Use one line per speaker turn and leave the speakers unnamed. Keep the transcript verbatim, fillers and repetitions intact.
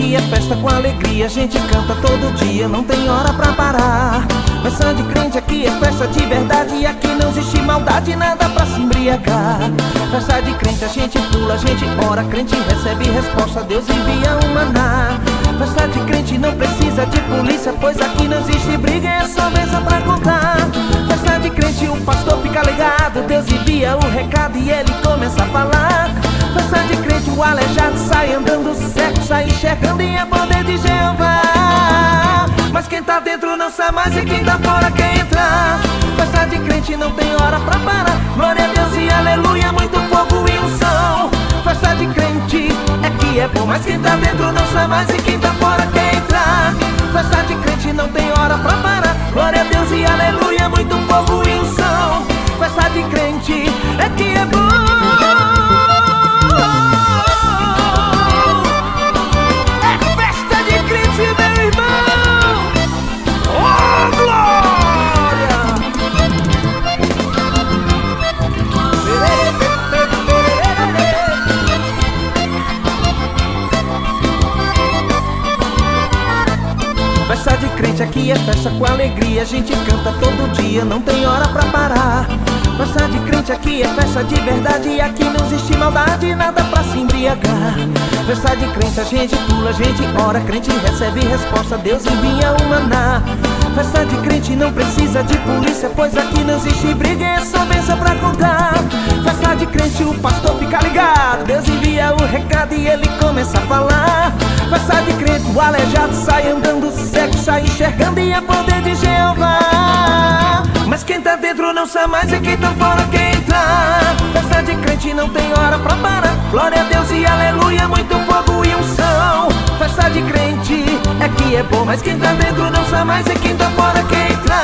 aqui é festa com alegria, a gente canta todo dia, não tem hora pra parar. Festa de crente aqui é festa de verdade, e aqui não existe maldade, nada pra se embriagar. Festa de crente a gente pula, a gente ora, crente recebe resposta, Deus envia um maná. Festa de crente não precisa de polícia, pois aqui não existe briga, é só bênção pra contar. Festa de crente o pastor fica ligado, Deus envia o recado e ele começa a falar. Festa de crente o aleijado sai andando, o cego sai enxergando e é poder de Jeová. Mas quem tá dentro não sai mais e quem tá fora quer entrar. Festa de crente não tem hora pra parar, glória a Deus e aleluia, muito fogo e unção. Festa de crente é que é bom, mas quem tá dentro não sai mais e quem tá fora quer entrar. Festa de crente não tem hora pra parar, glória a Deus e aleluia, muito fogo e unção. Festa de crente é que é bom. Festa de crente aqui é festa com alegria, a gente canta todo dia, não tem hora pra parar. Festa de crente aqui é festa de verdade, e aqui não existe maldade, nada pra se embriagar. Festa de crente a gente pula, a gente ora, crente recebe resposta, Deus envia um maná. Festa de crente não precisa de polícia, pois aqui não existe briga, é só bênção pra contar. Festa de crente o pastor fica ligado, Deus envia o recado e ele começa a falar. Festa de crente o aleijado sai andando, o cego sai enxergando e é poder de Jeová. Mas quem tá dentro não sai mais e quem tá fora quer entrar. Festa de crente não tem hora pra parar, glória a Deus e aleluia, muito fogo e unção. Festa de crente é que é bom, mas quem tá dentro não sai mais e quem tá fora quer entrar.